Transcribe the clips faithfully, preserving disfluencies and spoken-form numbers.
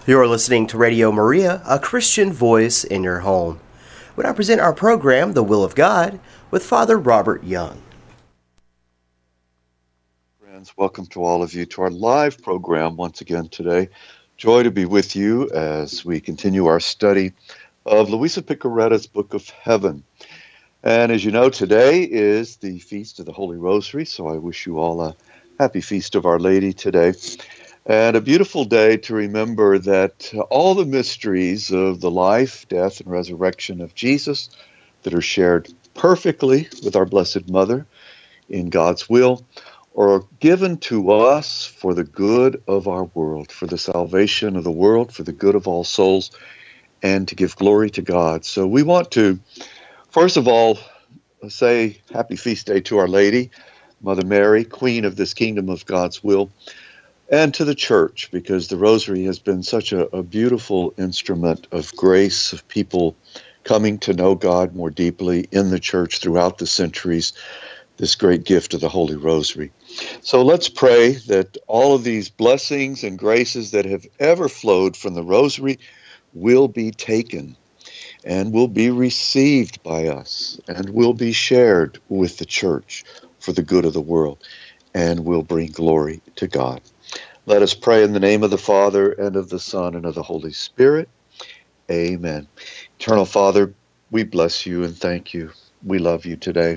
You're listening to Radio Maria, a Christian voice in your home. We now present our program, The Will of God, with Father Robert Young. Friends, welcome to all of you to our live program once again today. Joy to be with you as we continue our study of Luisa Piccaretta's Book of Heaven. And as you know, today is the Feast of the Holy Rosary, so I wish you all a happy Feast of Our Lady today. And a beautiful day to remember that all the mysteries of the life, death, and resurrection of Jesus that are shared perfectly with our Blessed Mother in God's will are given to us for the good of our world, for the salvation of the world, for the good of all souls, and to give glory to God. So we want to, first of all, say Happy Feast Day to Our Lady, Mother Mary, Queen of this kingdom of God's will, and to the Church, because the Rosary has been such a, a beautiful instrument of grace, of people coming to know God more deeply in the Church throughout the centuries, this great gift of the Holy Rosary. So let's pray that all of these blessings and graces that have ever flowed from the Rosary will be taken and will be received by us and will be shared with the Church for the good of the world and will bring glory to God. Let us pray in the name of the Father, and of the Son, and of the Holy Spirit. Amen. Eternal Father, we bless you and thank you. We love you today.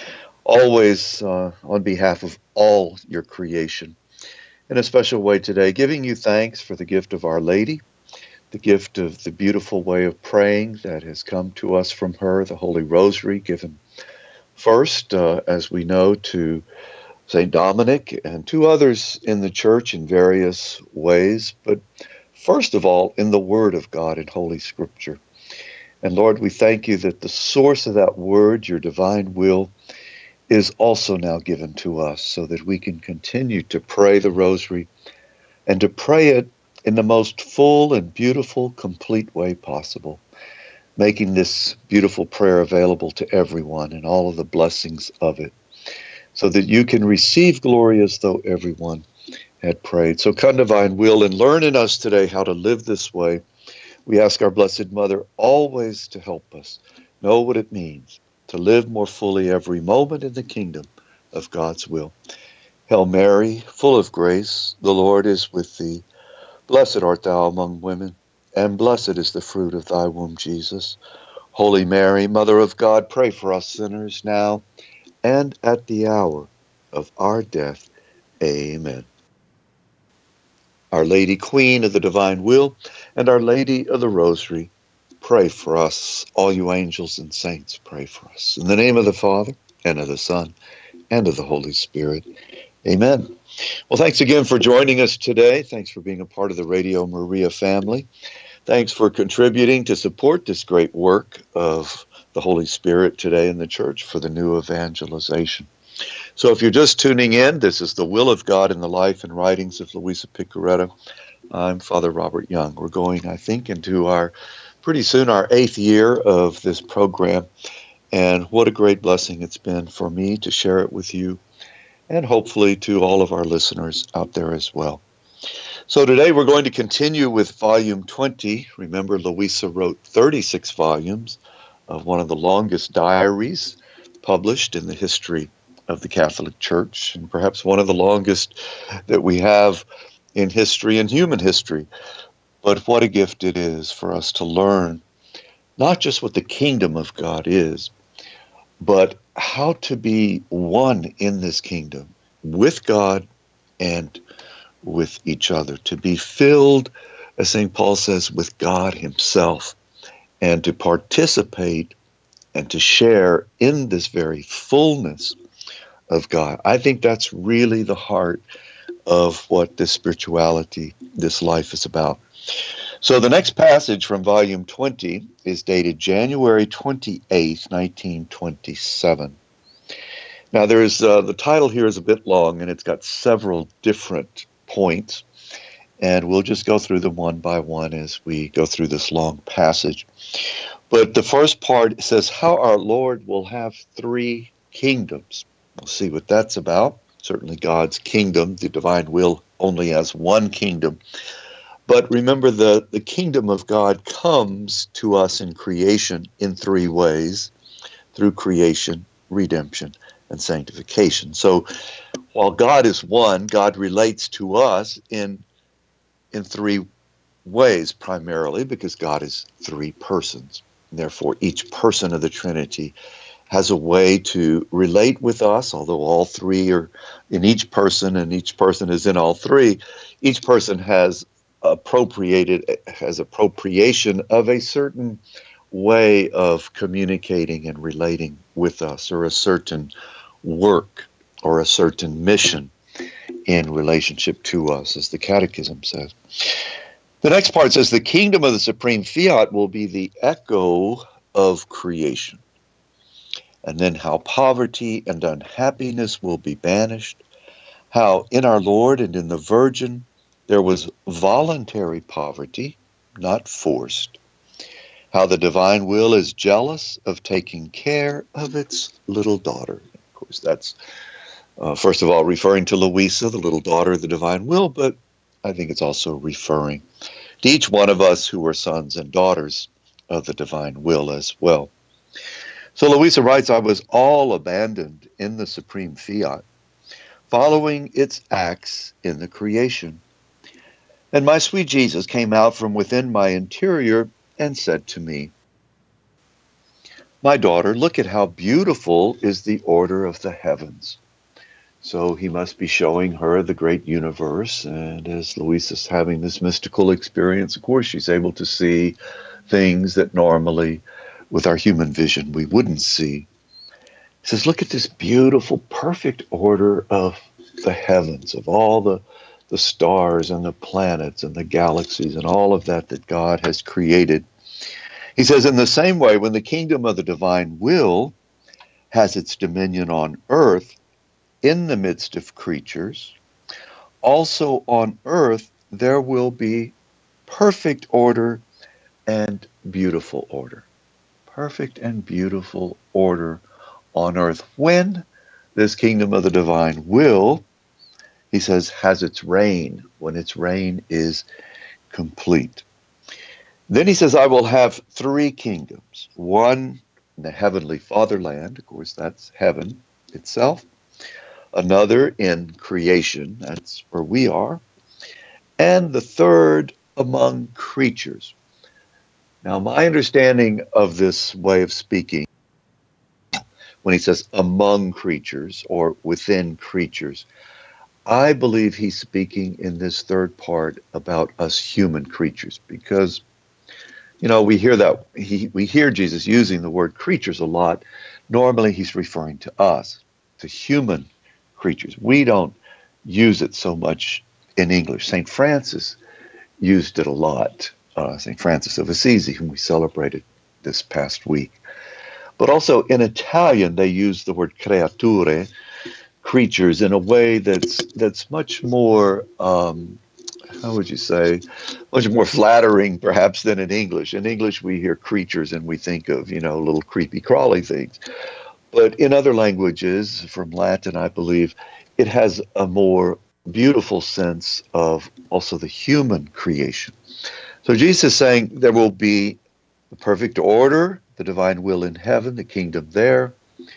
Always uh, on behalf of all your creation. In a special way today, giving you thanks for the gift of Our Lady, the gift of the beautiful way of praying that has come to us from her, the Holy Rosary, given first, uh, as we know, to Saint Dominic and to others in the Church in various ways, but first of all, in the Word of God in Holy Scripture. And Lord, we thank you that the source of that Word, your divine will, is also now given to us so that we can continue to pray the Rosary and to pray it in the most full and beautiful, complete way possible, making this beautiful prayer available to everyone and all of the blessings of it, so that you can receive glory as though everyone had prayed. So come, divine will, and learn in us today how to live this way. We ask our Blessed Mother always to help us know what it means to live more fully every moment in the kingdom of God's will. Hail Mary, full of grace, the Lord is with thee. Blessed art thou among women, and blessed is the fruit of thy womb, Jesus. Holy Mary, Mother of God, pray for us sinners now and at the hour of our death. Amen. Our Lady, Queen of the divine will, and Our Lady of the Rosary, pray for us. All you angels and saints, pray for us. In the name of the Father, and of the Son, and of the Holy Spirit. Amen. Well, thanks again for joining us today. Thanks for being a part of the Radio Maria family. Thanks for contributing to support this great work of the Holy Spirit today in the Church for the new evangelization. So if you're just tuning in, this is The Will of God in the Life and Writings of Luisa Piccaretta. I'm Father Robert Young. We're going, I think, into our, pretty soon, our eighth year of this program. And what a great blessing it's been for me to share it with you, and hopefully to all of our listeners out there as well. So today we're going to continue with volume twenty. Remember, Luisa wrote thirty-six volumes of one of the longest diaries published in the history of the Catholic Church, and perhaps one of the longest that we have in history and human history. But what a gift it is for us to learn not just what the kingdom of God is, but how to be one in this kingdom with God and with each other, to be filled, as Saint Paul says, with God himself, and to participate and to share in this very fullness of God. I think that's really the heart of what this spirituality, this life is about. So the next passage from volume twenty is dated January twenty-eighth, nineteen twenty-seven. Now there's, uh, the title here is a bit long, and it's got several different points, and we'll just go through them one by one as we go through this long passage. But the first part says, how our Lord will have three kingdoms. We'll see what that's about. Certainly God's kingdom, the divine will, only has one kingdom. But remember, the, the kingdom of God comes to us in creation in three ways: through creation, redemption, and sanctification. So while God is one, God relates to us in in three ways primarily, because God is three persons. And therefore, each person of the Trinity has a way to relate with us, although all three are in each person and each person is in all three. Each person has appropriated, has appropriation of a certain way of communicating and relating with us, or a certain work or a certain mission in relationship to us, as the Catechism says. The next part says, the kingdom of the supreme fiat will be the echo of creation. And then how poverty and unhappiness will be banished, how in our Lord and in the Virgin there was voluntary poverty, not forced, how the divine will is jealous of taking care of its little daughter. Of course, that's, uh, first of all, referring to Louisa, the little daughter of the divine will, but I think it's also referring to each one of us who are sons and daughters of the divine will as well. So Louisa writes, I was all abandoned in the supreme fiat, following its acts in the creation. And my sweet Jesus came out from within my interior and said to me, my daughter, look at how beautiful is the order of the heavens. So he must be showing her the great universe, and as Louisa's having this mystical experience, of course, she's able to see things that normally, with our human vision, we wouldn't see. He says, look at this beautiful, perfect order of the heavens, of all the, the stars and the planets and the galaxies and all of that that God has created. He says, in the same way, when the kingdom of the divine will has its dominion on earth, in the midst of creatures, also on earth there will be perfect order and beautiful order. Perfect and beautiful order on earth. When this kingdom of the divine will, he says, has its reign, when its reign is complete. Then he says, I will have three kingdoms. One in the heavenly fatherland, of course that's heaven itself. Another in creation, that's where we are, and the third among creatures. Now, my understanding of this way of speaking, when he says among creatures or within creatures, I believe he's speaking in this third part about us human creatures, because, you know, we hear that, he, we hear Jesus using the word creatures a lot. Normally he's referring to us, to human creatures. We don't use it so much in English. Saint Francis used it a lot. Uh, Saint Francis of Assisi, whom we celebrated this past week. But also in Italian, they use the word creature, creatures, in a way that's that's much more, um, how would you say, much more flattering perhaps than in English. In English, we hear creatures and we think of, you know, little creepy crawly things. But in other languages, from Latin, I believe, it has a more beautiful sense of also the human creation. So Jesus is saying there will be the perfect order, the divine will in heaven, the kingdom there.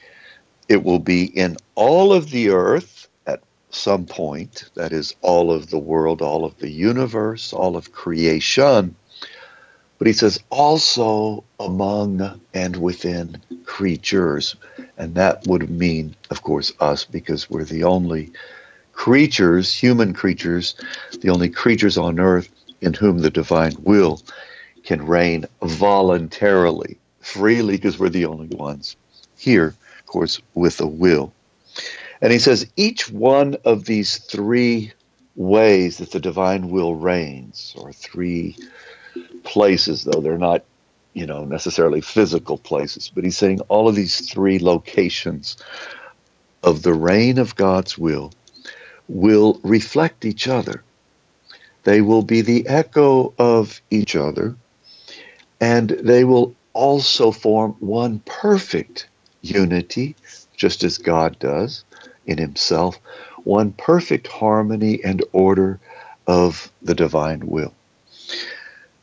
It will be in all of the earth at some point, that is all of the world, all of the universe, all of creation. But he says also among and within creatures. And that would mean, of course, us, because we're the only creatures, human creatures, the only creatures on earth in whom the divine will can reign voluntarily, freely, because we're the only ones here, of course, with a will. And he says each one of these three ways that the divine will reigns, or three places, though they're not, you know, necessarily physical places, but he's saying all of these three locations of the reign of God's will will reflect each other. They will be the echo of each other, and they will also form one perfect unity, just as God does in himself, one perfect harmony and order of the divine will.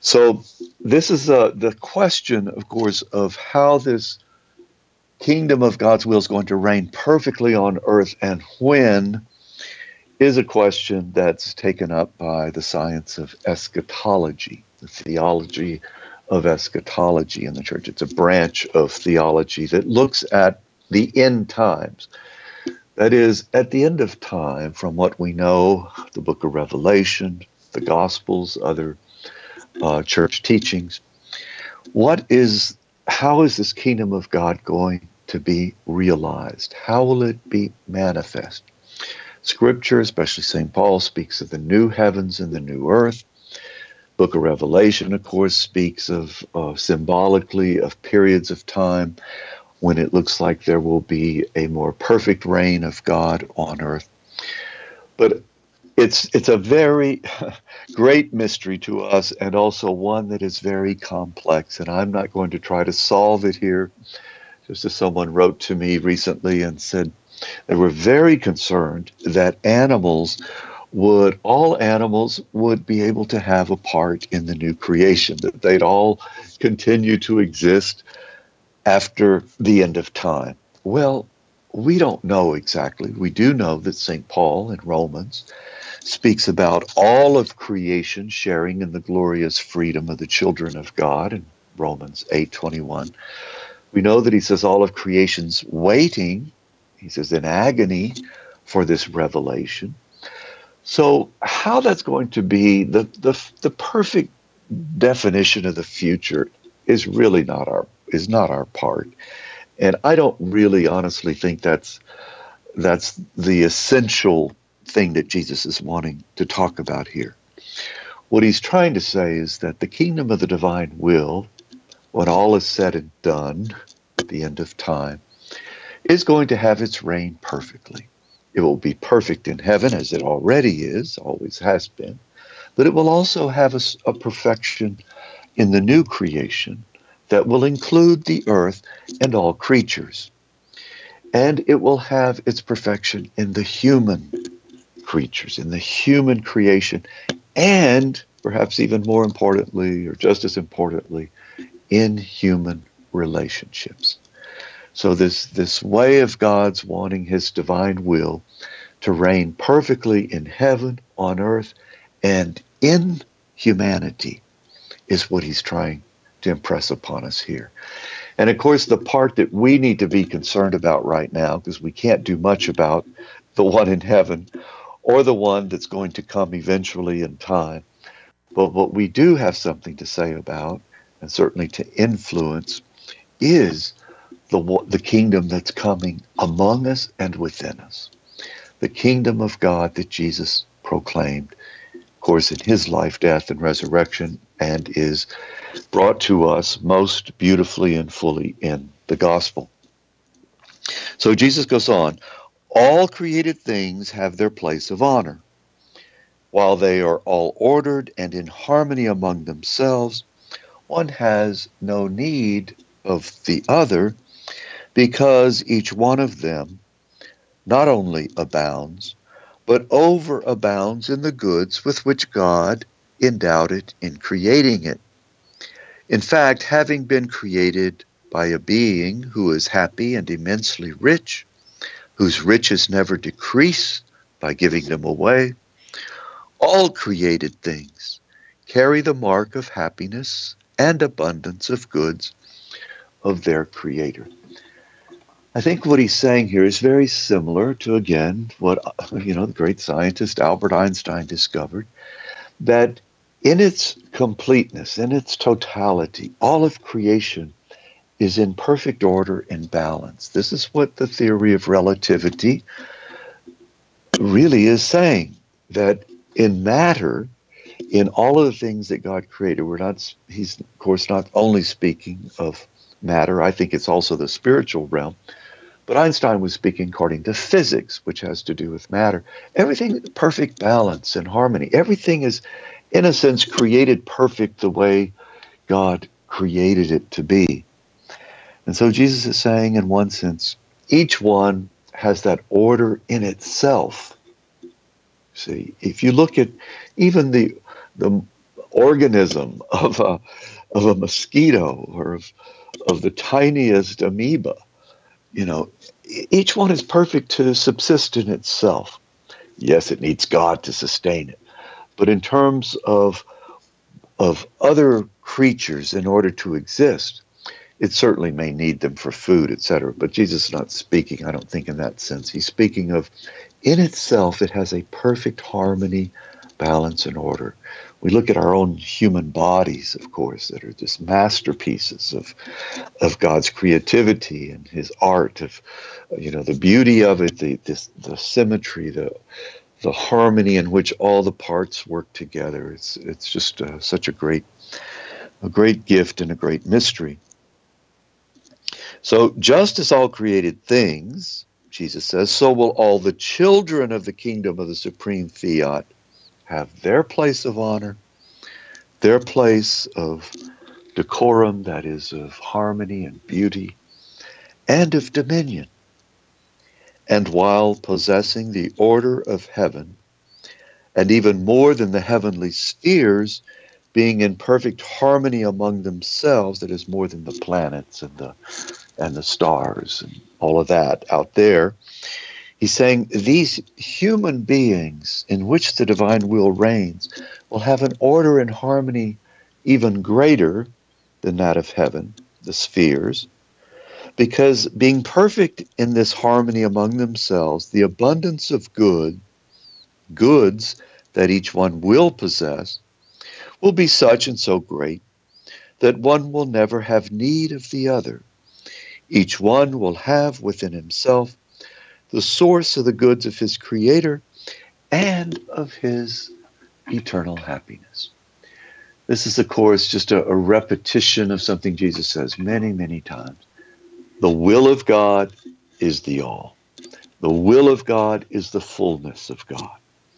So this is uh, the question, of course, of how this kingdom of God's will is going to reign perfectly on earth and when is a question that's taken up by the science of eschatology, the theology of eschatology in the church. It's a branch of theology that looks at the end times. That is, at the end of time, from what we know, the book of Revelation, the Gospels, other uh, church teachings, what is, how is this kingdom of God going to be realized? How will it be manifest? Scripture, especially Saint Paul, speaks of the new heavens and the new earth. Book of Revelation, of course, speaks of uh, symbolically of periods of time when it looks like there will be a more perfect reign of God on earth. But it's it's a very great mystery to us, and also one that is very complex, and I'm not going to try to solve it here. Just as someone wrote to me recently and said they were very concerned that animals would, all animals would be able to have a part in the new creation, that they'd all continue to exist after the end of time. Well, we don't know exactly. We do know that Saint Paul in Romans speaks about all of creation sharing in the glorious freedom of the children of God in Romans eight twenty-one. We know that he says all of creation's waiting, he says in agony, for this revelation. So how that's going to be, the, the, the perfect definition of the future is really not our is not our part. And I don't really honestly think that's that's the essential thing that Jesus is wanting to talk about here. What he's trying to say is that the kingdom of the divine will, when all is said and done at the end of time, is going to have its reign perfectly. It will be perfect in heaven, as it already is, always has been, but it will also have a, a perfection in the new creation that will include the earth and all creatures. And it will have its perfection in the human creatures, in the human creation, and perhaps even more importantly, or just as importantly, in human relationships. So this, this way of God's wanting his divine will to reign perfectly in heaven, on earth, and in humanity is what he's trying to impress upon us here. And of course, the part that we need to be concerned about right now, because we can't do much about the one in heaven or the one that's going to come eventually in time, but what we do have something to say about, and certainly to influence, is the, the kingdom that's coming among us and within us. The kingdom of God that Jesus proclaimed, of course, in his life, death, and resurrection, and is brought to us most beautifully and fully in the gospel. So Jesus goes on, all created things have their place of honor. While they are all ordered and in harmony among themselves, one has no need of the other, because each one of them not only abounds, but overabounds in the goods with which God endowed it in creating it. In fact, having been created by a being who is happy and immensely rich, whose riches never decrease by giving them away, all created things carry the mark of happiness and abundance of goods of their Creator. I think what he's saying here is very similar to, again, what you know the great scientist Albert Einstein discovered, that in its completeness, in its totality, all of creation is in perfect order and balance. This is what the theory of relativity really is saying, that in matter, in all of the things that God created, we're not, he's of course not only speaking of matter, I think it's also the spiritual realm, but Einstein was speaking according to physics, which has to do with matter. Everything, perfect balance and harmony. Everything is, in a sense, created perfect the way God created it to be. And so Jesus is saying, in one sense, each one has that order in itself. See, if you look at even the the organism of a, of a mosquito or of, of the tiniest amoeba. You know, each one is perfect to subsist in itself. Yes, it needs God to sustain it. But in terms of, of other creatures, in order to exist, it certainly may need them for food, et cetera. But Jesus is not speaking, I don't think, in that sense. He's speaking of, in itself, it has a perfect harmony, balance, and order. We look at our own human bodies, of course, that are just masterpieces of of God's creativity and His art, of you know the beauty of it, the this, the symmetry, the the harmony in which all the parts work together. It's it's just uh, such a great a great gift and a great mystery. So just as all created things, Jesus says, so will all the children of the kingdom of the supreme fiat have their place of honor, their place of decorum, that is, of harmony and beauty, and of dominion. And while possessing the order of heaven, and even more than the heavenly spheres, being in perfect harmony among themselves, that is, more than the planets and the and the stars and all of that out there, he's saying these human beings in which the divine will reigns will have an order and harmony even greater than that of heaven, the spheres, because being perfect in this harmony among themselves, the abundance of good, goods that each one will possess, will be such and so great that one will never have need of the other. Each one will have within himself the source of the goods of his Creator and of his eternal happiness. This is, of course, just a, a repetition of something Jesus says many, many times. The will of God is the all. The will of God is the fullness of God.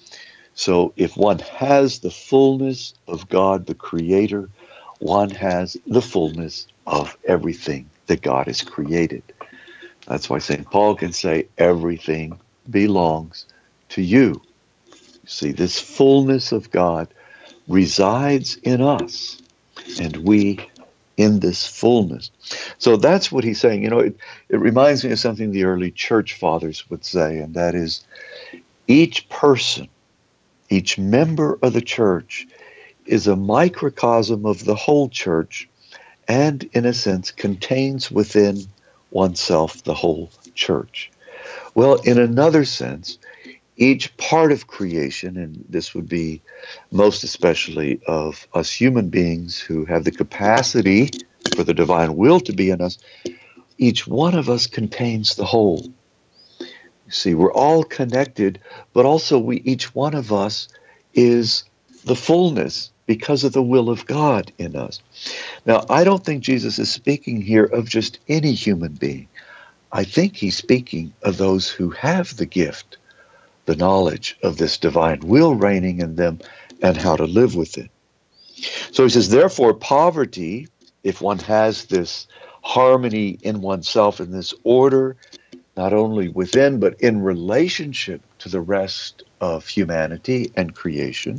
So if one has the fullness of God, the Creator, one has the fullness of everything that God has created. That's why Saint Paul can say, everything belongs to you. You see, this fullness of God resides in us, and we in this fullness. So that's what he's saying. You know, it, it reminds me of something the early church fathers would say, and that is, each person, each member of the church is a microcosm of the whole church, and in a sense contains within oneself the whole church. Well, in another sense, each part of creation, and this would be most especially of us human beings who have the capacity for the divine will to be in us, each one of us contains the whole. You see, we're all connected, but also we, each one of us is the fullness because of the will of God in us. Now, I don't think Jesus is speaking here of just any human being. I think he's speaking of those who have the gift, the knowledge of this divine will reigning in them and how to live with it. So he says, therefore, poverty, if one has this harmony in oneself, in this order, not only within, but in relationship to the rest of humanity and creation,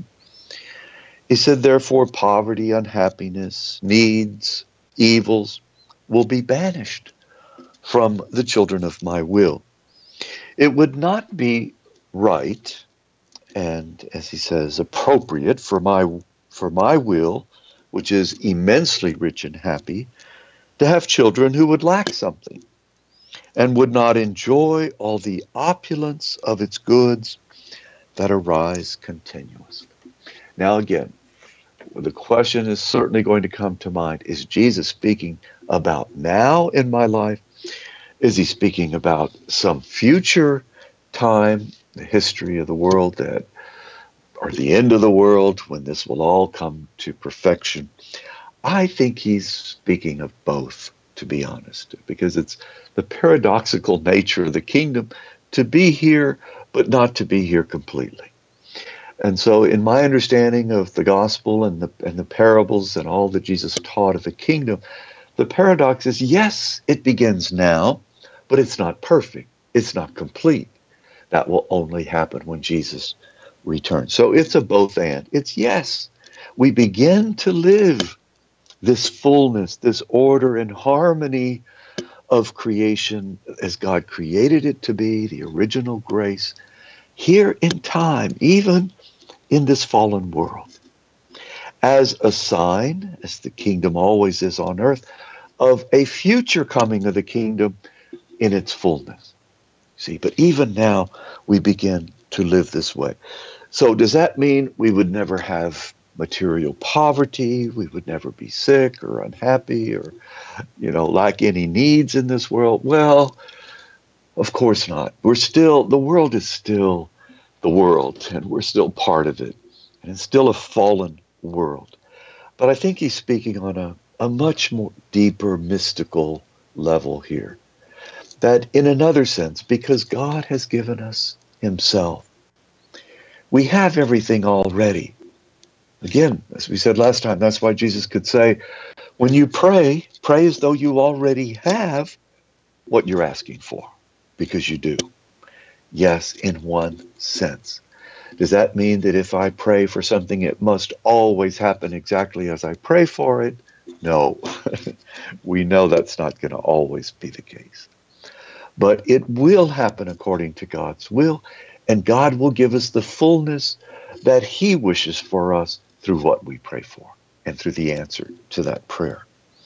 he said, therefore, poverty, unhappiness, needs, evils will be banished from the children of my will. It would not be right and, as he says, appropriate for my for my will, which is immensely rich and happy, to have children who would lack something and would not enjoy all the opulence of its goods that arise continuously. Now again, the question is certainly going to come to mind. Is Jesus speaking about now in my life? Is he speaking about some future time, the history of the world, that, or the end of the world, when this will all come to perfection? I think he's speaking of both, to be honest, because it's the paradoxical nature of the kingdom to be here, but not to be here completely. And so in my understanding of the gospel and the and the parables and all that Jesus taught of the kingdom, the paradox is, yes, it begins now, but it's not perfect. It's not complete. That will only happen when Jesus returns. So it's a both and. It's yes, we begin to live this fullness, this order and harmony of creation as God created it to be, the original grace, here in time, even in this fallen world, as a sign, as the kingdom always is on earth, of a future coming of the kingdom in its fullness. See, but even now we begin to live this way. So does that mean we would never have material poverty, we would never be sick or unhappy or, you know, lack any needs in this world? Well, of course not. We're still, the world is still the world, and we're still part of it. And it's still a fallen world. But I think he's speaking on a, a much more deeper mystical level here. That in another sense, because God has given us himself, we have everything already. Again, as we said last time, that's why Jesus could say, when you pray, pray as though you already have what you're asking for, because you do. Yes, in one sense. Does that mean that if I pray for something, it must always happen exactly as I pray for it? No. We know that's not going to always be the case. But it will happen according to God's will, and God will give us the fullness that he wishes for us through what we pray for and through the answer to that prayer.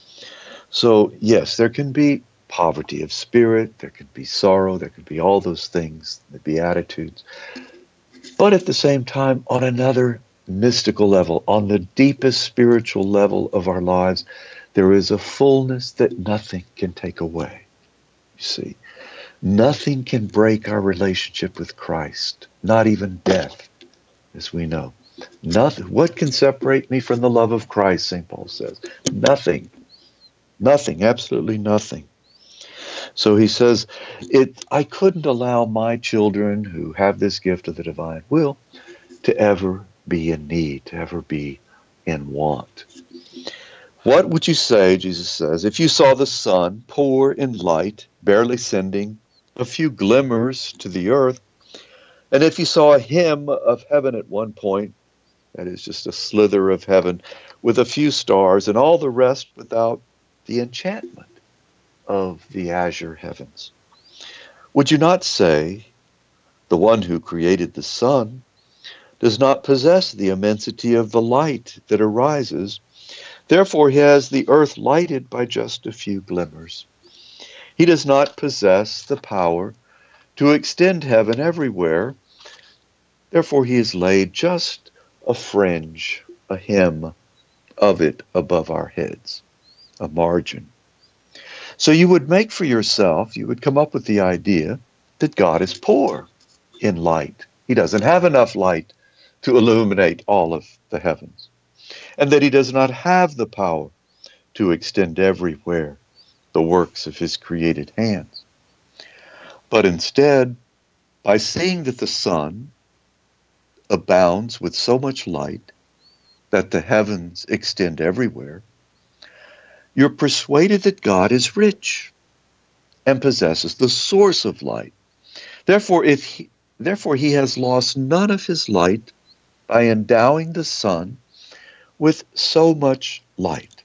So, yes, there can be poverty of spirit, there can be sorrow, there can be all those things, the Beatitudes. But at the same time, on another mystical level, on the deepest spiritual level of our lives, there is a fullness that nothing can take away. You see, nothing can break our relationship with Christ, not even death, as we know. Nothing. What can separate me from the love of Christ, Saint Paul says? Nothing. Nothing, absolutely nothing. So he says, "It. I couldn't allow my children who have this gift of the divine will to ever be in need, to ever be in want." What would you say, Jesus says, if you saw the sun pour in light, barely sending a few glimmers to the earth, and if you saw a hymn of heaven at one point, that is just a slither of heaven with a few stars and all the rest without the enchantment of the azure heavens? Would you not say, the one who created the sun does not possess the immensity of the light that arises, therefore he has the earth lighted by just a few glimmers. He does not possess the power to extend heaven everywhere, therefore he has laid just a fringe, a hem of it above our heads, a margin. So you would make for yourself, you would come up with the idea that God is poor in light. He doesn't have enough light to illuminate all of the heavens, and that he does not have the power to extend everywhere the works of his created hands. But instead, by seeing that the sun abounds with so much light that the heavens extend everywhere, you're persuaded that God is rich and possesses the source of light. Therefore, if he, therefore he has lost none of his light by endowing the sun with so much light.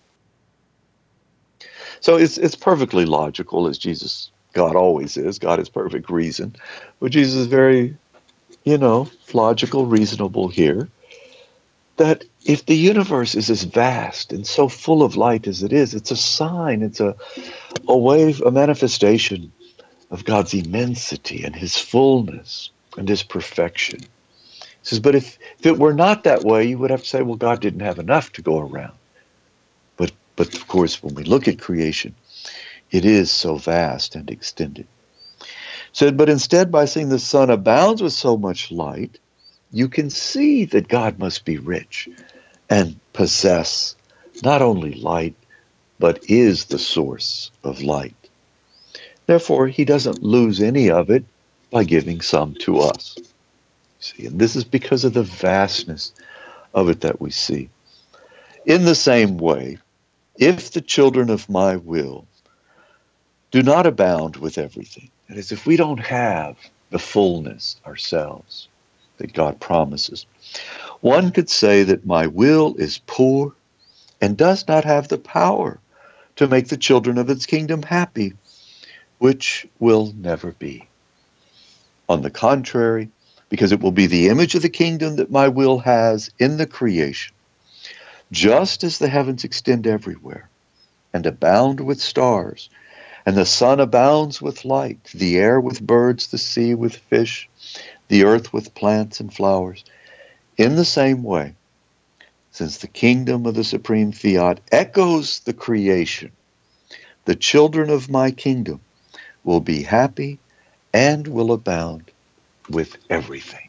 So it's it's perfectly logical, as Jesus, God always is. God is perfect reason. But Jesus is very, you know, logical, reasonable here, that if the universe is as vast and so full of light as it is, it's a sign, it's a, a way, a manifestation of God's immensity and his fullness and his perfection. He says, but if, if it were not that way, you would have to say, well, God didn't have enough to go around. But, but of course, when we look at creation, it is so vast and extended. Said, but instead, by seeing the sun abounds with so much light, you can see that God must be rich and possess not only light, but is the source of light. Therefore, he doesn't lose any of it by giving some to us. See, and this is because of the vastness of it that we see. In the same way, if the children of my will do not abound with everything, that is, if we don't have the fullness ourselves that God promises, One could say that my will is poor and does not have the power to make the children of its kingdom happy, which will never be. On the contrary, because it will be the image of the kingdom that my will has in the creation, just as the heavens extend everywhere and abound with stars, and the sun abounds with light, the air with birds, the sea with fish, the earth with plants and flowers. In the same way, since the kingdom of the supreme fiat echoes the creation, the children of my kingdom will be happy and will abound with everything.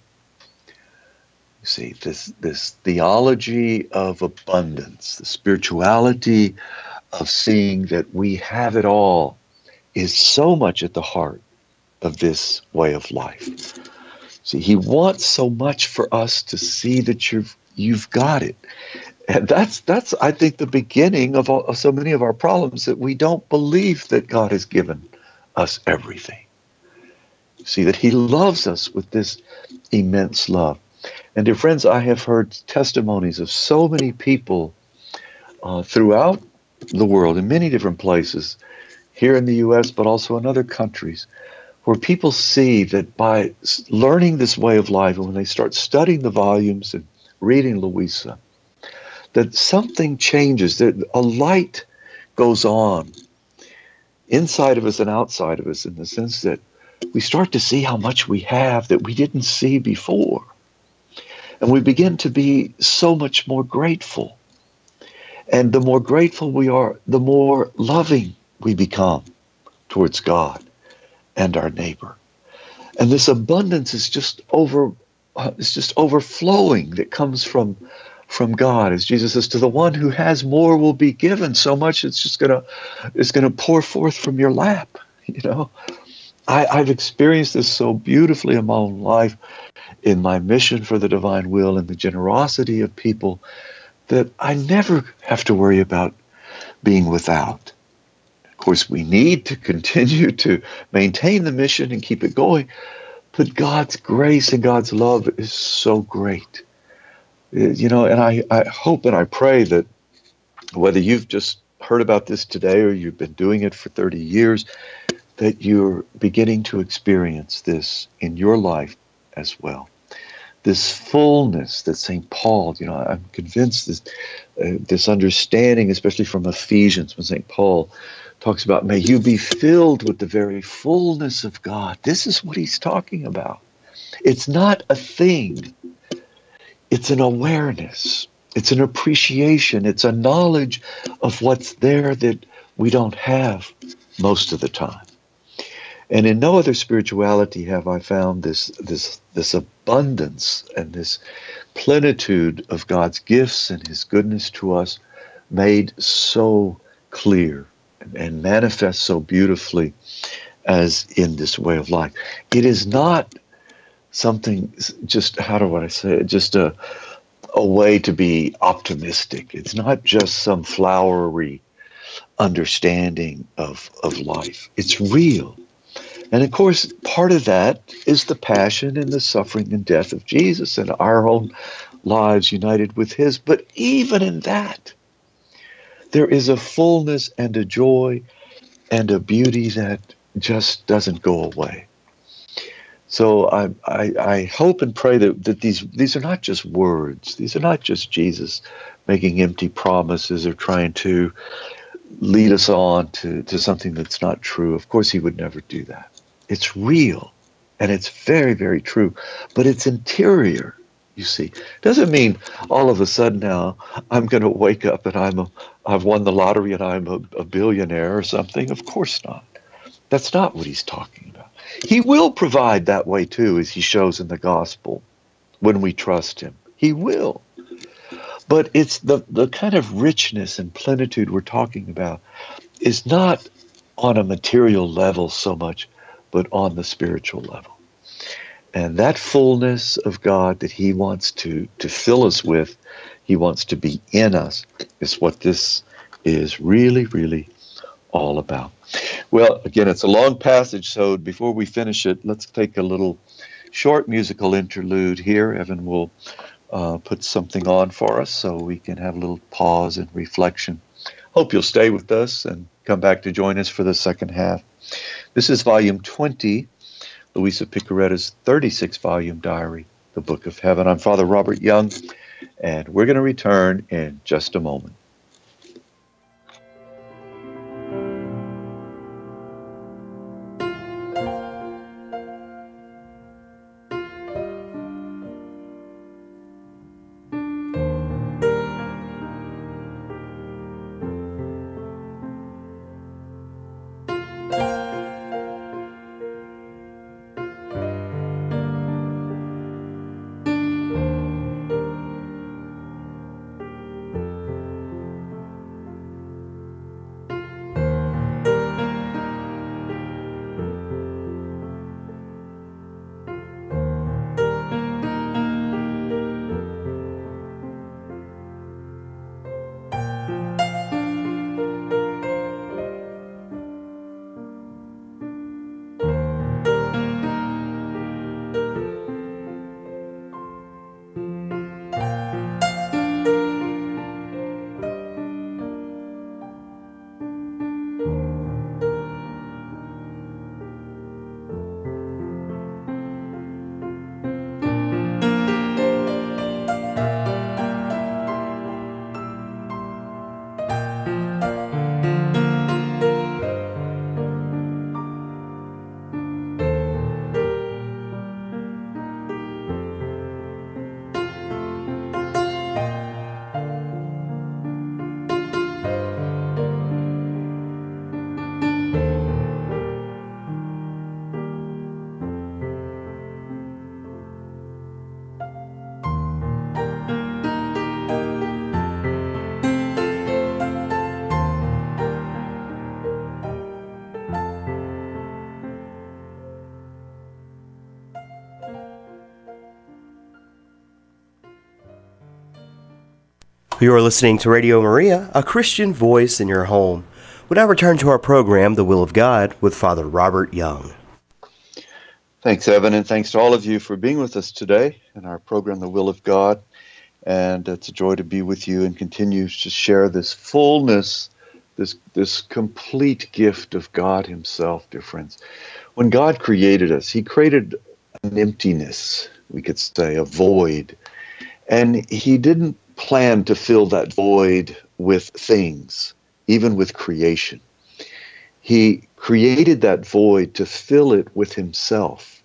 You see, this, this theology of abundance, the spirituality of seeing that we have it all, is so much at the heart of this way of life. See, he wants so much for us to see that you've you've got it. And that's, that's I think, the beginning of, all, of so many of our problems, that we don't believe that God has given us everything. See, that he loves us with this immense love. And dear friends, I have heard testimonies of so many people uh, throughout the world, in many different places, here in the U S, but also in other countries, where people see that by learning this way of life, and when they start studying the volumes and reading Louisa, that something changes, that a light goes on inside of us and outside of us, in the sense that we start to see how much we have that we didn't see before. And we begin to be so much more grateful. And the more grateful we are, the more loving we become towards God and our neighbor. And this abundance is just over, uh, it's just overflowing that comes from from God. As Jesus says, to the one who has more will be given. So much it's just gonna it's gonna pour forth from your lap. You know, I, I've experienced this so beautifully in my own life, in my mission for the divine will and the generosity of people, that I never have to worry about being without. Of course, we need to continue to maintain the mission and keep it going, but God's grace and God's love is so great. You know, and I, I hope and I pray that whether you've just heard about this today or you've been doing it for thirty years, that you're beginning to experience this in your life as well. This fullness that Saint Paul, you know, I'm convinced this, uh, this understanding, especially from Ephesians, when Saint Paul talks about, may you be filled with the very fullness of God. This is what he's talking about. It's not a thing. It's an awareness. It's an appreciation. It's a knowledge of what's there that we don't have most of the time. And in no other spirituality have I found this this this abundance and this plenitude of God's gifts and his goodness to us made so clear and, and manifest so beautifully as in this way of life. It is not something just, how do I say it, just a, a way to be optimistic. It's not just some flowery understanding of, of life. It's real. And of course, part of that is the passion and the suffering and death of Jesus and our own lives united with his. But even in that, there is a fullness and a joy and a beauty that just doesn't go away. So I, I, I hope and pray that, that these these are not just words. These are not just Jesus making empty promises or trying to lead us on to, to something that's not true. Of course, he would never do that. It's real, and it's very, very true. But it's interior, you see. Doesn't mean all of a sudden now I'm going to wake up and I'm a, I've won the lottery and I'm a, a billionaire or something. Of course not. That's not what he's talking about. He will provide that way too, as he shows in the gospel, when we trust him. He will. But it's the, the kind of richness and plenitude we're talking about is not on a material level so much, but on the spiritual level. And that fullness of God that he wants to, to fill us with, he wants to be in us, is what this is really, really all about. Well, again, it's a long passage, so before we finish it, let's take a little short musical interlude here. Evan will uh, put something on for us so we can have a little pause and reflection. Hope you'll stay with us and come back to join us for the second half. This is volume twenty, Louisa Picaretta's thirty-six volume diary, The Book of Heaven. I'm Father Robert Young, and we're going to return in just a moment. You are listening to Radio Maria, a Christian voice in your home. We now return to our program, The Will of God, with Father Robert Young. Thanks, Evan, and thanks to all of you for being with us today in our program, The Will of God. And it's a joy to be with you and continue to share this fullness, this, this complete gift of God Himself, dear friends. When God created us, He created an emptiness, we could say, a void. And He didn't plan to fill that void with things, even with creation. He created that void to fill it with Himself.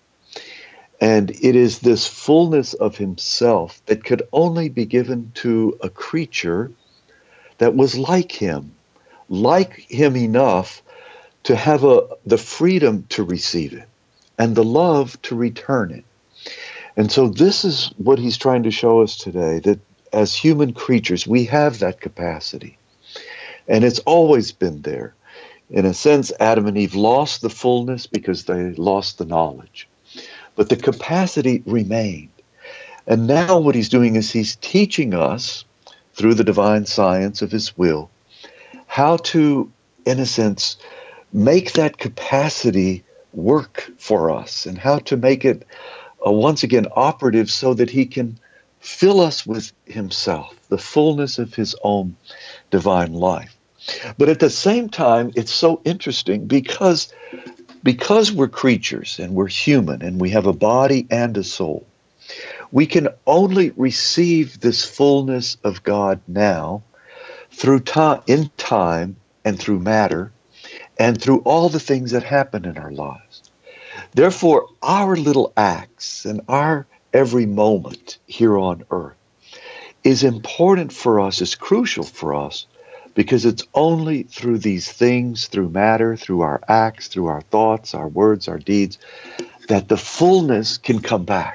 And it is this fullness of Himself that could only be given to a creature that was like Him, like Him enough to have a, the freedom to receive it and the love to return it. And so this is what He's trying to show us today, that as human creatures, we have that capacity. And it's always been there. In a sense, Adam and Eve lost the fullness because they lost the knowledge. But the capacity remained. And now what He's doing is He's teaching us, through the divine science of His will, how to, in a sense, make that capacity work for us and how to make it, uh, once again, operative so that He can fill us with Himself, the fullness of His own divine life. But at the same time, it's so interesting because, because we're creatures and we're human and we have a body and a soul, we can only receive this fullness of God now through time, in time and through matter and through all the things that happen in our lives. Therefore, our little acts and our every moment here on earth is important for us, is crucial for us, because it's only through these things, through matter, through our acts, through our thoughts, our words, our deeds, that the fullness can come back.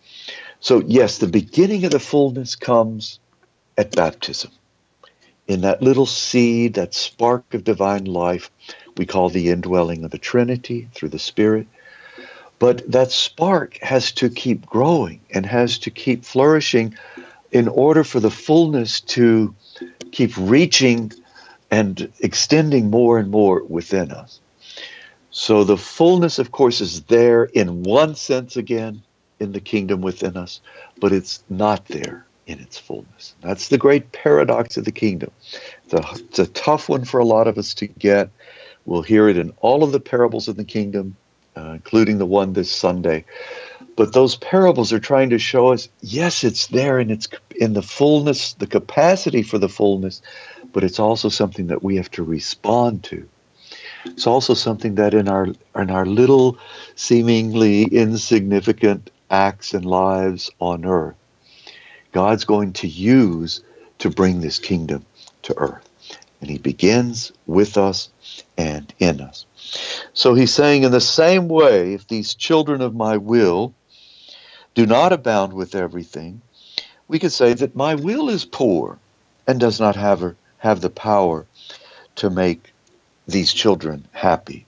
So yes, the beginning of the fullness comes at baptism. In that little seed, that spark of divine life, we call the indwelling of the Trinity through the Spirit. But that spark has to keep growing and has to keep flourishing in order for the fullness to keep reaching and extending more and more within us. So the fullness, of course, is there in one sense again, in the kingdom within us, but it's not there in its fullness. That's the great paradox of the kingdom. It's a, it's a tough one for a lot of us to get. We'll hear it in all of the parables of the kingdom, uh, including the one this Sunday. But those parables are trying to show us, yes, it's there in its in the fullness, the capacity for the fullness, but it's also something that we have to respond to. It's also something that in our in our little, seemingly insignificant acts and lives on earth, God's going to use to bring this kingdom to earth. And he begins with us and in us. So he's saying, in the same way, if these children of my will do not abound with everything, we could say that my will is poor and does not have, have the power to make these children happy.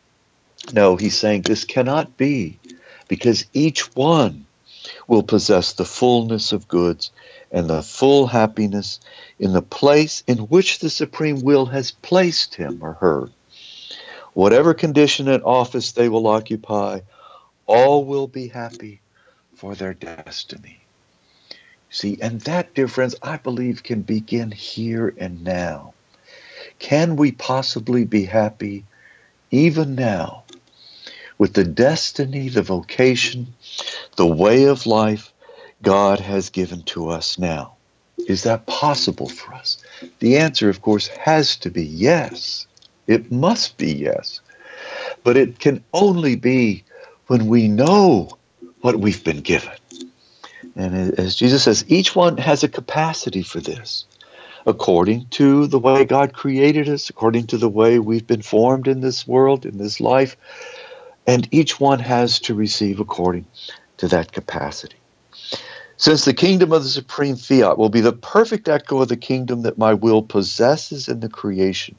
No, he's saying this cannot be, because each one will possess the fullness of goods and the full happiness in the place in which the supreme will has placed him or her. Whatever condition and office they will occupy, all will be happy for their destiny. See, and that, dear friends, I believe can begin here and now. Can we possibly be happy even now with the destiny, the vocation, the way of life God has given to us now? Is that possible for us? The answer, of course, has to be yes. It must be yes. But it can only be when we know what we've been given. And as Jesus says, each one has a capacity for this, according to the way God created us, according to the way we've been formed in this world, in this life. And each one has to receive according to that capacity. Since the kingdom of the supreme fiat will be the perfect echo of the kingdom that my will possesses in the creation,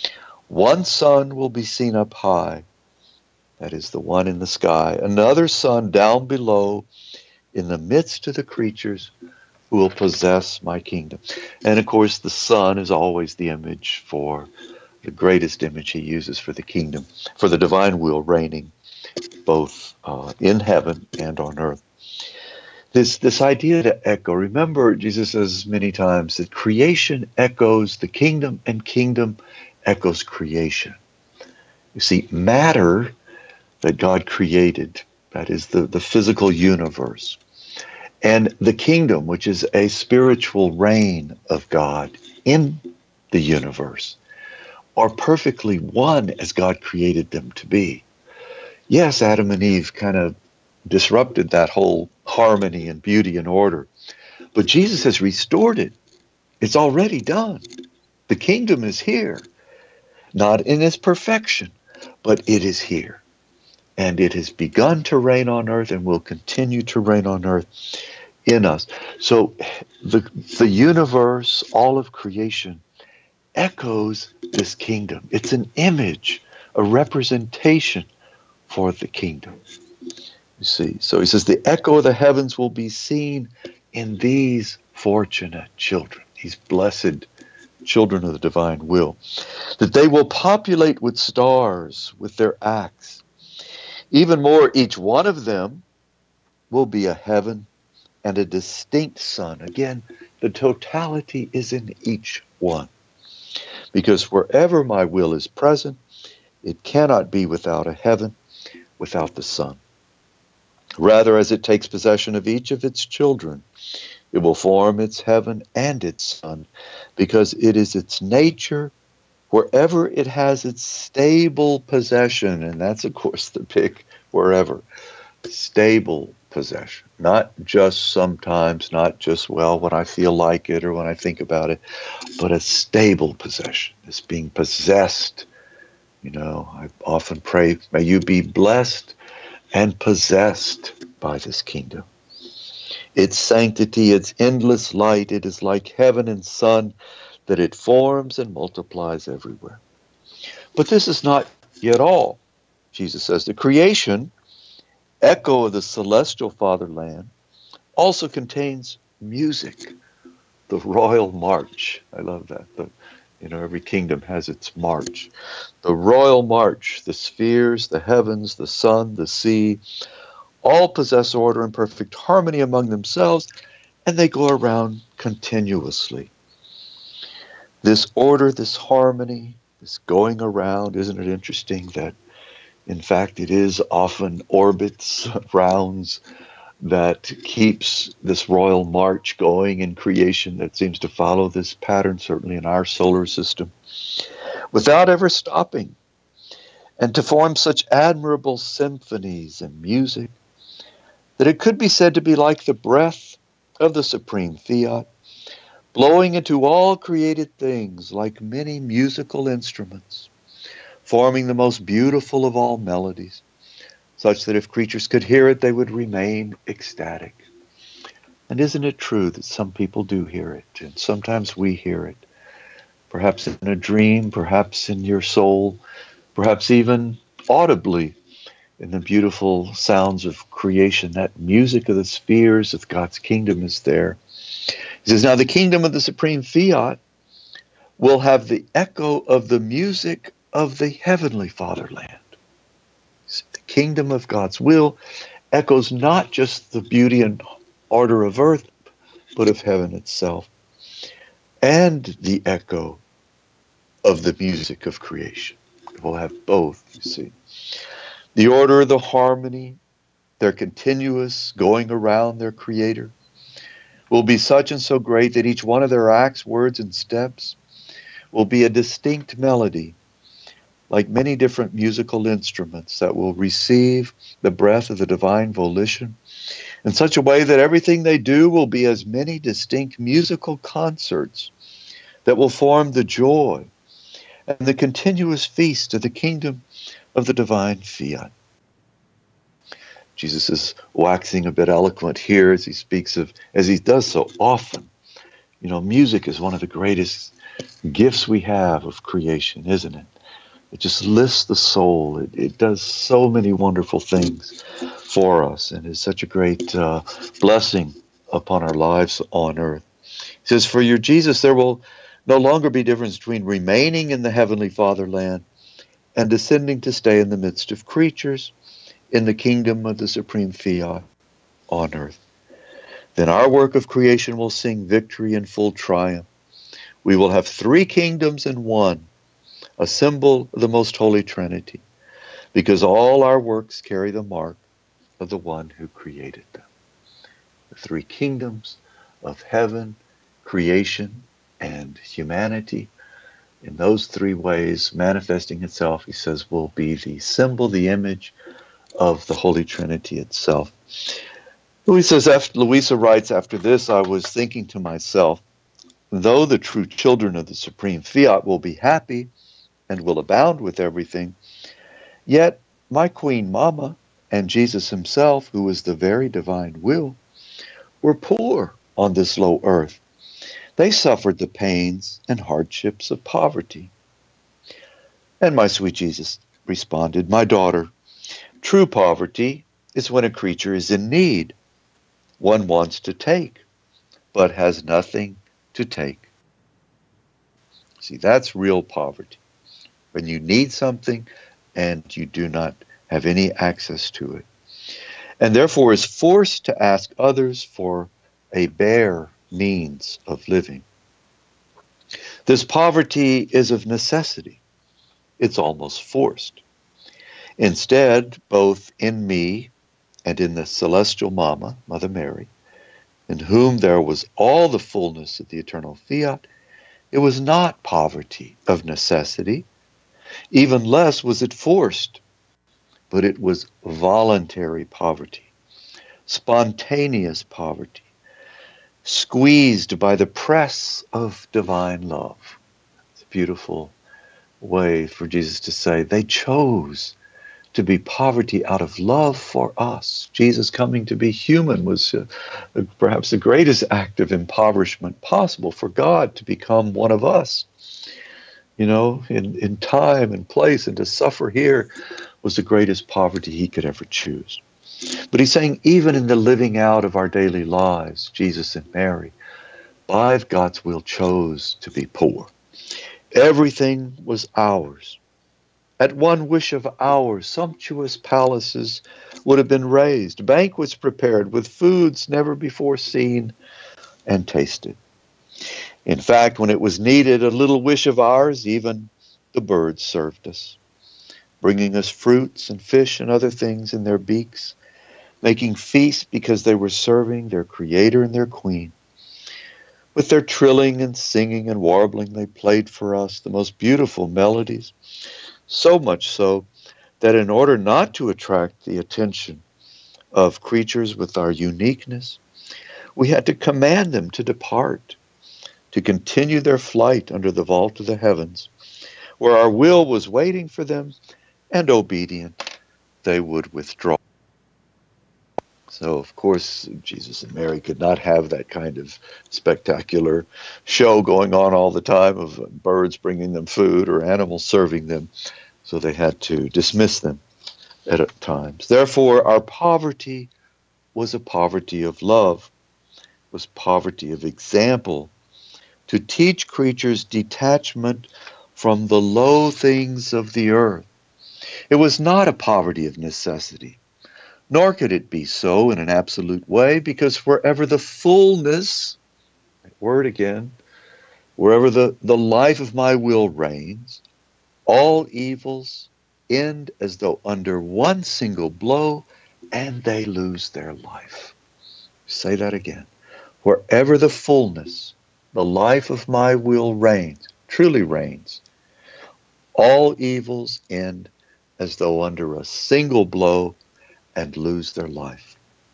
one sun will be seen up high, that is the one in the sky, another sun down below in the midst of the creatures who will possess my kingdom. And of course, the sun is always the image for the greatest image he uses for the kingdom, for the divine will reigning both uh, in heaven and on earth. This, this idea to echo, remember Jesus says many times that creation echoes the kingdom and kingdom echoes creation. You see, matter that God created, that is the, the physical universe, and the kingdom, which is a spiritual reign of God in the universe, are perfectly one as God created them to be. Yes, Adam and Eve kind of disrupted that whole harmony and beauty and order, but Jesus has restored it. It's already done. The kingdom is here, not in its perfection, but it is here. And it has begun to reign on earth and will continue to reign on earth in us. So the, the universe, all of creation, echoes this kingdom. It's an image, a representation for the kingdom. You see, so he says, the echo of the heavens will be seen in these fortunate children, these blessed children of the divine will, that they will populate with stars with their acts. Even more, each one of them will be a heaven and a distinct sun. Again, the totality is in each one. Because wherever my will is present, it cannot be without a heaven, without the sun. Rather, as it takes possession of each of its children, it will form its heaven and its sun, because it is its nature wherever it has its stable possession, and that's, of course, the big wherever, stable possession. Not just sometimes, not just, well, when I feel like it or when I think about it, but a stable possession. It's being possessed. You know, I often pray, may you be blessed and possessed by this kingdom. Its sanctity, its endless light, it is like heaven and sun, that it forms and multiplies everywhere. But this is not yet all. Jesus says the creation, echo of the celestial fatherland, also contains music, the royal march. I love that. The, you know, every kingdom has its march. The royal march, the spheres, the heavens, the sun, the sea, All possess order and perfect harmony among themselves, and they go around continuously. This order, this harmony, this going around, isn't it interesting that, in fact, it is often orbits, rounds, that keeps this royal march going in creation that seems to follow this pattern, certainly in our solar system, without ever stopping, and to form such admirable symphonies and music that it could be said to be like the breath of the supreme fiat, blowing into all created things like many musical instruments, forming the most beautiful of all melodies, such that if creatures could hear it, they would remain ecstatic. And isn't it true that some people do hear it, and sometimes we hear it, perhaps in a dream, perhaps in your soul, perhaps even audibly in the beautiful sounds of creation. That music of the spheres of God's kingdom is there. He says, now the kingdom of the supreme fiat will have the echo of the music of the heavenly fatherland. The kingdom of God's will echoes not just the beauty and order of earth, but of heaven itself, and the echo of the music of creation. We'll have both, you see. The order, the harmony, their continuous going around their Creator will be such and so great that each one of their acts, words, and steps will be a distinct melody, like many different musical instruments that will receive the breath of the divine volition in such a way that everything they do will be as many distinct musical concerts that will form the joy and the continuous feast of the kingdom of the divine fiat. Jesus is waxing a bit eloquent here as he speaks of, as he does so often. You know, music is one of the greatest gifts we have of creation, isn't it? It just lifts the soul. It, it does so many wonderful things for us and is such a great uh, blessing upon our lives on earth. He says, for your Jesus, there will no longer be difference between remaining in the heavenly fatherland and descending to stay in the midst of creatures in the kingdom of the supreme fiat on earth. Then our work of creation will sing victory in full triumph. We will have three kingdoms in one, a symbol of the most holy Trinity, because all our works carry the mark of the one who created them. The three kingdoms of heaven, creation, and humanity, in those three ways manifesting itself, he says, will be the symbol, the image of the Holy Trinity itself. Louisa says, after, Louisa writes, after this I was thinking to myself, though the true children of the supreme fiat will be happy and will abound with everything, yet my Queen Mama and Jesus himself, who is the very divine will, were poor on this low earth. They suffered the pains and hardships of poverty. And my sweet Jesus responded, my daughter, true poverty is when a creature is in need. One wants to take, but has nothing to take. See, that's real poverty. When you need something and you do not have any access to it, and therefore is forced to ask others for a bare means of living. This poverty is of necessity. It's almost forced. Instead, both in me and in the celestial Mama, Mother Mary, in whom there was all the fullness of the eternal fiat, it was not poverty of necessity. Even less was it forced, but it was voluntary poverty, spontaneous poverty, squeezed by the press of divine love. It's a beautiful way for Jesus to say they chose to be poverty out of love for us. Jesus coming to be human was uh, perhaps the greatest act of impoverishment possible, for God to become one of us, you know, in, in time and place, and to suffer here was the greatest poverty he could ever choose. But he's saying even in the living out of our daily lives, Jesus and Mary, by God's will, chose to be poor. Everything was ours, At one wish of ours, sumptuous palaces would have been raised, banquets prepared with foods never before seen and tasted. In fact, when it was needed, a little wish of ours, even the birds served us, bringing us fruits and fish and other things in their beaks, making feasts because they were serving their Creator and their Queen. With their trilling and singing and warbling, they played for us the most beautiful melodies, so much so that in order not to attract the attention of creatures with our uniqueness, we had to command them to depart, to continue their flight under the vault of the heavens, where our will was waiting for them, and obedient, they would withdraw. So, of course, Jesus and Mary could not have that kind of spectacular show going on all the time of birds bringing them food or animals serving them. So they had to dismiss them at times. Therefore, our poverty was a poverty of love, was poverty of example, to teach creatures detachment from the low things of the earth. It was not a poverty of necessity, nor could it be so in an absolute way, because wherever the fullness, that word again, wherever the, the life of my will reigns, all evils end as though under one single blow, and they lose their life. Say that again. Wherever the fullness, the life of my will reigns, truly reigns, all evils end as though under a single blow and lose their life.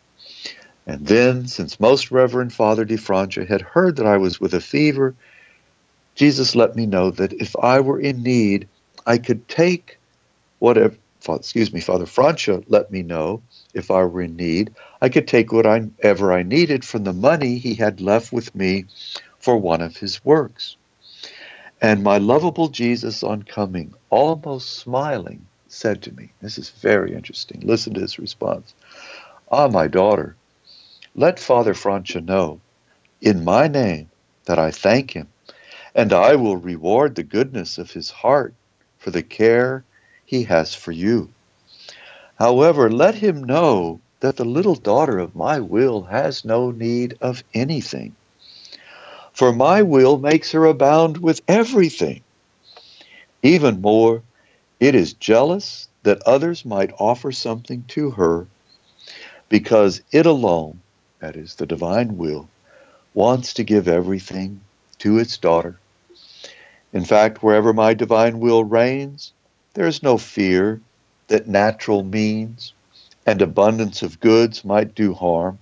And then, since Most Reverend Father de Francia had heard that I was with a fever, Jesus let me know that if I were in need, I could take whatever, excuse me, Father Francia let me know if I were in need, I could take whatever I needed from the money he had left with me for one of his works. And my lovable Jesus, on coming, almost smiling, said to me, this is very interesting, listen to his response. Ah, my daughter, let Father Francia know in my name that I thank him, and I will reward the goodness of his heart for the care he has for you. However, let him know that the little daughter of my will has no need of anything, for my will makes her abound with everything. Even more, it is jealous that others might offer something to her, because it alone, that is the divine will, wants to give everything to its daughter. In fact, wherever my divine will reigns, there is no fear that natural means and abundance of goods might do harm.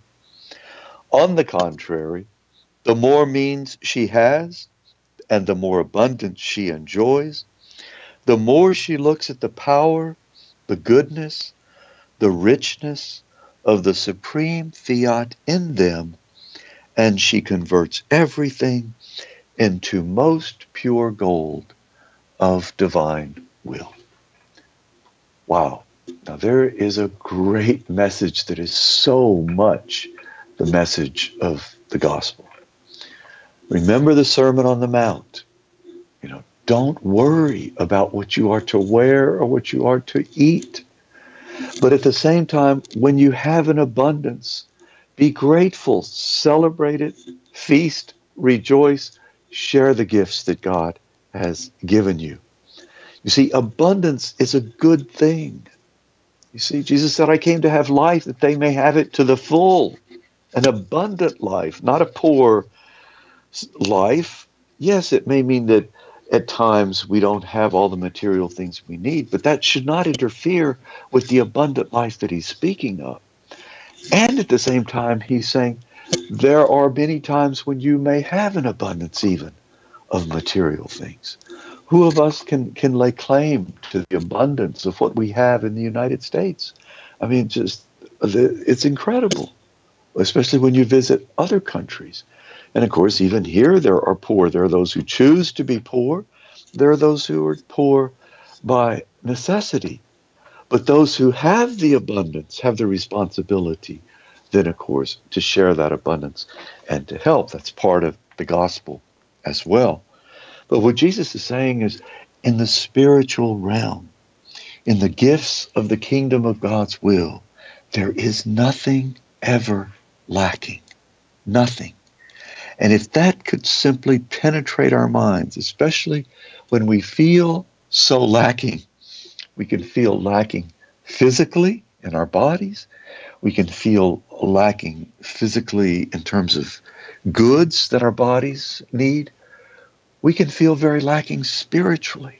On the contrary, the more means she has and the more abundance she enjoys, the more she looks at the power, the goodness, the richness of the supreme fiat in them, and she converts everything into most pure gold of divine will. Wow. Now there is a great message that is so much the message of the gospel. Remember the Sermon on the Mount. You know, don't worry about what you are to wear or what you are to eat. But at the same time, when you have an abundance, be grateful, celebrate it, feast, rejoice, share the gifts that God has given you. You see, abundance is a good thing. You see, Jesus said, I came to have life that they may have it to the full, an abundant life, not a poor life. Yes, it may mean that at times we don't have all the material things we need, but that should not interfere with the abundant life that he's speaking of. And at the same time, he's saying there are many times when you may have an abundance even of material things. Who of us can, can lay claim to the abundance of what we have in the United States? I mean, just it's incredible, especially when you visit other countries. And of course, even here, there are poor. There are those who choose to be poor. There are those who are poor by necessity. But those who have the abundance have the responsibility, then, of course, to share that abundance and to help. That's part of the gospel as well. But what Jesus is saying is, in the spiritual realm, In the gifts of the kingdom of God's will, there is nothing ever lacking. Nothing. And if that could simply penetrate our minds, especially when we feel so lacking, we can feel lacking physically in our bodies. We can feel lacking physically in terms of goods that our bodies need. We can feel very lacking spiritually,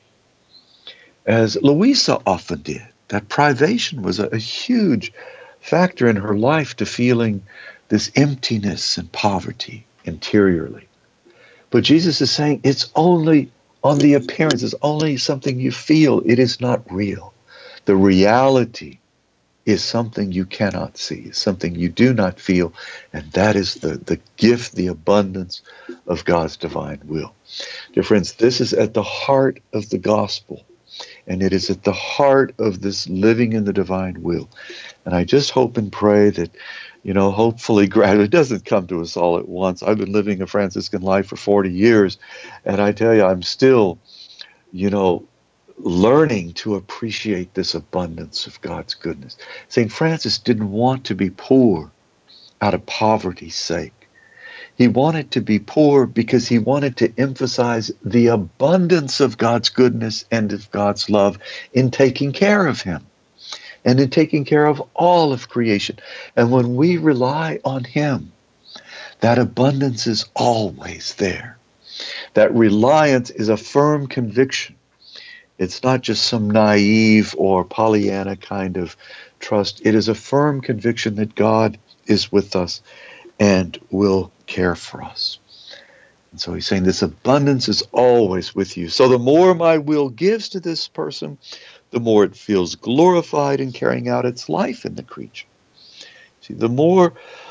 as Louisa often did. That privation was a, a huge factor in her life to feeling this emptiness and poverty interiorly. But Jesus is saying it's only on the appearance, it's only something you feel. It is not real. The reality is something you cannot see, something you do not feel, and that is the, the gift, the abundance of God's divine will. Dear friends, this is at the heart of the gospel, and it is at the heart of this living in the divine will. And I just hope and pray that, you know, hopefully gradually, it doesn't come to us all at once. I've been living a Franciscan life for forty years, and I tell you, I'm still, you know, learning to appreciate this abundance of God's goodness. Saint Francis didn't want to be poor out of poverty's sake. He wanted to be poor because he wanted to emphasize the abundance of God's goodness and of God's love in taking care of him and in taking care of all of creation. And when we rely on him, that abundance is always there. That reliance is a firm conviction. It's not just some naive or Pollyanna kind of trust. It is a firm conviction that God is with us and will care for us. And so he's saying this abundance is always with you. So the more my will gives to this person, the more it feels glorified in carrying out its life in the creature. See, the more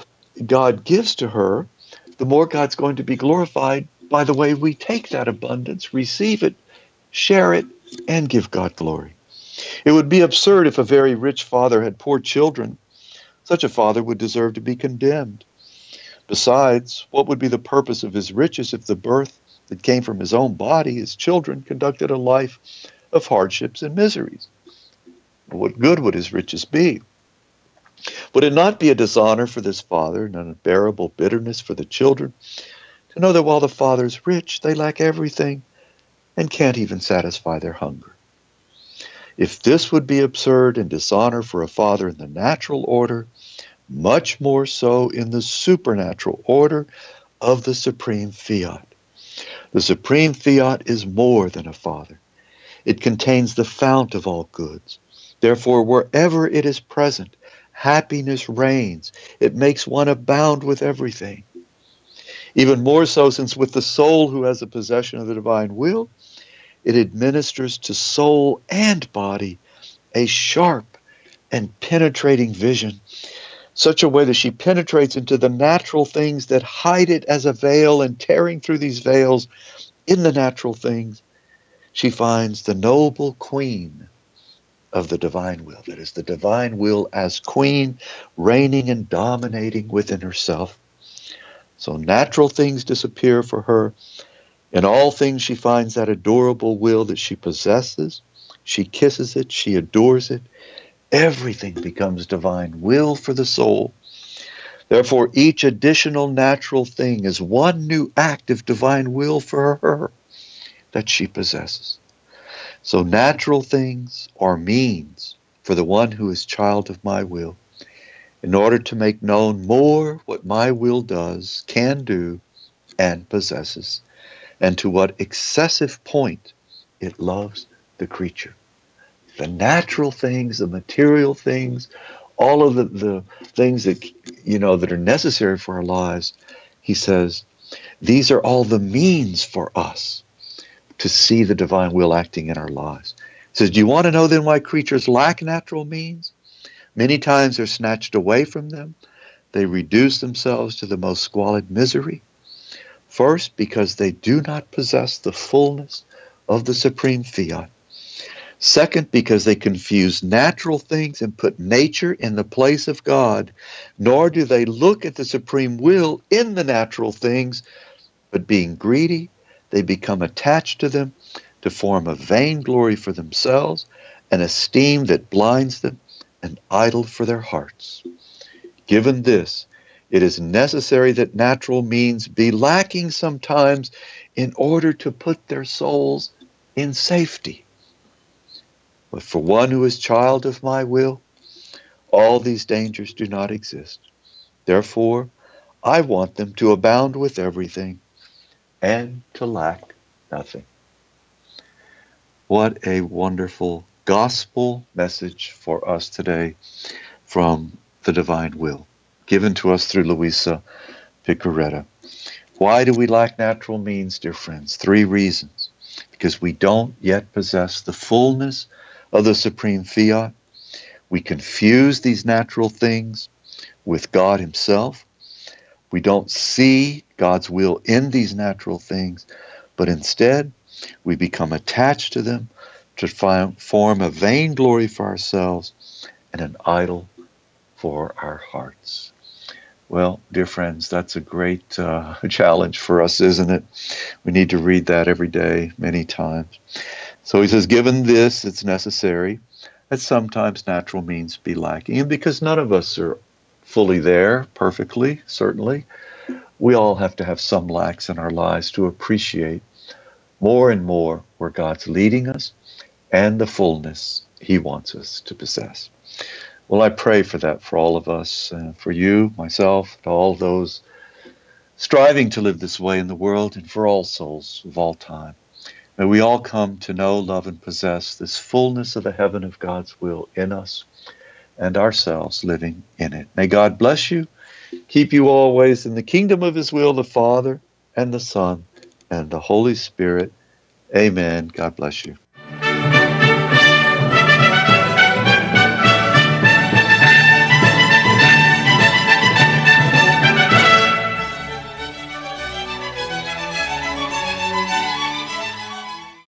God gives to her, the more God's going to be glorified by the way we take that abundance, receive it, share it, and give God glory. It would be absurd if a very rich father had poor children. Such a father would deserve to be condemned. Besides, what would be the purpose of his riches if the birth that came from his own body, his children, conducted a life of hardships and miseries? What good would his riches be? Would it not be a dishonor for this father and an unbearable bitterness for the children to know that while the father's rich, they lack everything and can't even satisfy their hunger? If this would be absurd and dishonor for a father in the natural order, much more so in the supernatural order of the supreme fiat. The supreme fiat is more than a father. It contains the fount of all goods. Therefore, wherever it is present, happiness reigns. It makes one abound with everything. Even more so, since with the soul who has the possession of the divine will, it administers to soul and body a sharp and penetrating vision, such a way that she penetrates into the natural things that hide it as a veil, and tearing through these veils in the natural things, she finds the noble queen of the divine will. That is, the divine will as queen, reigning and dominating within herself. So natural things disappear for her. In all things she finds that adorable will that she possesses. She kisses it, she adores it. Everything becomes divine will for the soul. Therefore, each additional natural thing is one new act of divine will for her that she possesses. So natural things are means for the one who is child of my will, in order to make known more what my will does, can do, and possesses, and to what excessive point it loves the creature. The natural things, the material things, all of the, the things that, you know, that are necessary for our lives, he says, these are all the means for us to see the divine will acting in our lives. He says, do you want to know then why creatures lack natural means? Many times they're snatched away from them. They reduce themselves to the most squalid misery. First, because they do not possess the fullness of the supreme fiat. Second, because they confuse natural things and put nature in the place of God, nor do they look at the supreme will in the natural things, but being greedy, they become attached to them to form a vainglory for themselves an esteem that blinds them, an idol for their hearts. Given this, it is necessary that natural means be lacking sometimes in order to put their souls in safety. But for one who is child of my will, all these dangers do not exist. Therefore, I want them to abound with everything and to lack nothing. What a wonderful gospel message for us today from the divine will, given to us through Luisa Piccarreta. Why do we lack natural means, dear friends? Three reasons. Because we don't yet possess the fullness of the supreme fiat. We confuse these natural things with God himself. We don't see God's will in these natural things, but instead we become attached to them to find, form a vainglory for ourselves and an idol for our hearts. Well, dear friends, that's a great uh, challenge for us, isn't it? We need to read that every day, many times. So he says, given this, it's necessary that sometimes natural means be lacking. And because none of us are fully there, perfectly, certainly, we all have to have some lacks in our lives to appreciate more and more where God's leading us and the fullness he wants us to possess. Well, I pray for that for all of us, uh, for you, myself, and all those striving to live this way in the world, and for all souls of all time. May we all come to know, love, and possess this fullness of the heaven of God's will in us and ourselves living in it. May God bless you, keep you always in the kingdom of his will, the Father and the Son and the Holy Spirit. Amen. God bless you.